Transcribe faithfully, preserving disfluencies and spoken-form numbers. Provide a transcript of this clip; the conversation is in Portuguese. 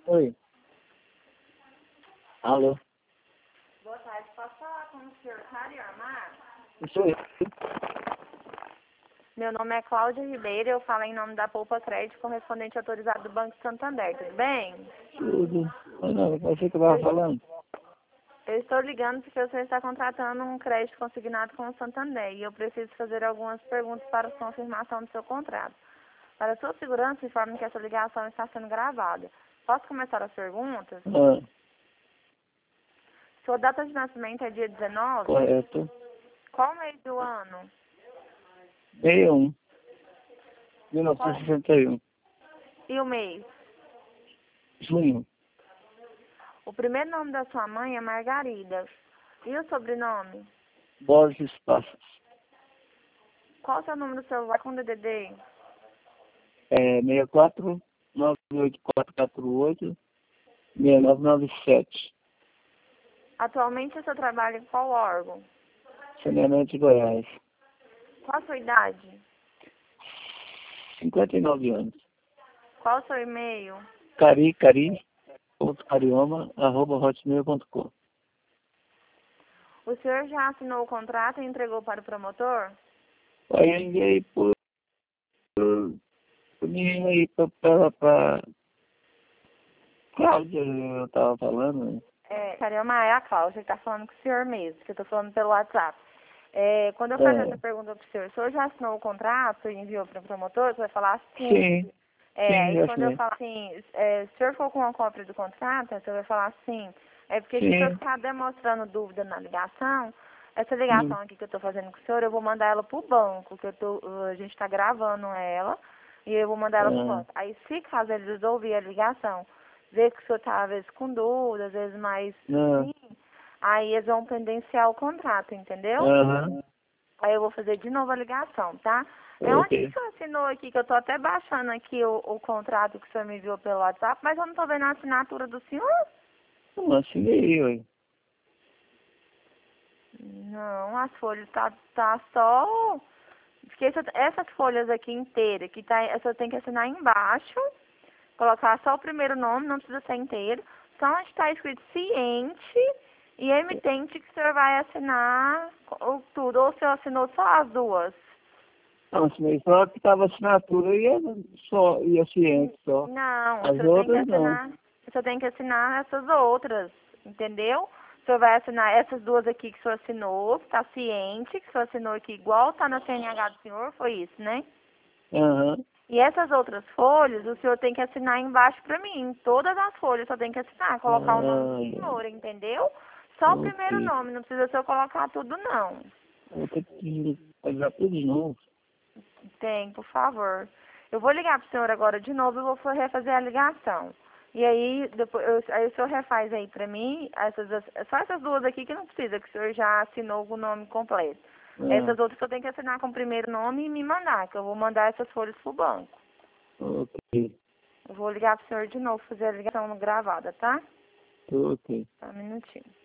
Oi. Alô? Boa tarde, posso falar com o senhor Mário Armar? Sou eu. Meu nome é Cláudia Ribeiro, eu falo em nome da Poupa Crédito, correspondente autorizado do Banco Santander, tudo bem? Tudo. Mas não, você que estava falando? Eu estou ligando porque você está contratando um crédito consignado com o Santander e eu preciso fazer algumas perguntas para confirmação do seu contrato. Para sua segurança, informe que essa ligação está sendo gravada. Posso começar as perguntas? Ah, Sua data de nascimento é dia dezenove? correto. Qual mês do ano? sessenta e um. mil novecentos e sessenta e um. E o mês? Junho. O primeiro nome da sua mãe é Margarida. E o sobrenome? Borges Passos. Qual o seu número do celular com D D D? É seis quatro nove oito quatro quatro oito seis nove nove sete. Atualmente você trabalha em qual órgão? Saneamento de Goiás. Qual a sua idade? cinquenta e nove anos. Qual o seu e-mail? Cari, cari, ponto carioma, arroba hotmail ponto com. O senhor já assinou o contrato e entregou para o promotor? Aí eu enviei por, por, por menino aí pra, pra, pra Cláudia, eu tava falando, né? É, Caramba, é a Cláudia que está falando com o senhor mesmo, que eu estou falando pelo WhatsApp. É, quando eu fazer essa É. pergunta para o senhor, o senhor já assinou o contrato e enviou para o promotor? Você vai falar sim. Sim, É, sim, aí já quando eu assinei. falo assim, é, se o senhor for com uma cópia do contrato, você vai falar sim. É porque se o senhor Sim, ficar demonstrando dúvida na ligação, essa sim. ligação aqui que eu estou fazendo com o senhor, eu vou mandar ela para o banco, que eu tô, a gente está gravando ela, e eu vou mandar ela para o Ah, banco. Aí se caso eles ouvirem a ligação, ver que o senhor está às vezes com dúvida, às vezes mais não. assim, aí eles vão pendenciar o contrato, entendeu? Aham, Aí eu vou fazer de novo a ligação, tá? É onde que o ok. senhor assinou aqui, que eu tô até baixando aqui o, o contrato que o senhor me enviou pelo WhatsApp, mas eu não tô vendo a assinatura do senhor. Não, assinei, ué. Não, as folhas tá, tá só... Porque essa- essas folhas aqui inteiras, que tá, essa tem que assinar embaixo, colocar só o primeiro nome, não precisa ser inteiro, só onde está escrito ciente e emitente que o senhor vai assinar o, tudo, ou o senhor assinou só as duas. Não, assinei só que tava assinatura e era só, e a ciência só. Não, o As senhor tem que outras não. assinar, o senhor tem que assinar essas outras, entendeu? O senhor vai assinar essas duas aqui que o senhor assinou, que está ciente, que o senhor assinou aqui igual está na C N H do senhor, foi isso, né? Aham. E essas outras folhas, o senhor tem que assinar embaixo para mim. Todas as folhas o senhor tem que assinar, colocar o nome do Ah, senhor, entendeu? Só o primeiro ok. nome, não precisa o senhor colocar tudo, não. Eu vou ter que fazer tudo de novo. Tem, por favor. Eu vou ligar pro senhor agora de novo e vou fa- refazer a ligação. E aí, depois, eu- aí o senhor refaz aí pra mim, essas, duas- só essas duas aqui que não precisa, que o senhor já assinou com o nome completo. Ah, Essas outras eu tenho que assinar com o primeiro nome e me mandar, que eu vou mandar essas folhas pro banco. ok. Eu vou ligar pro senhor de novo, fazer a ligação gravada, tá? Ok. Só um minutinho.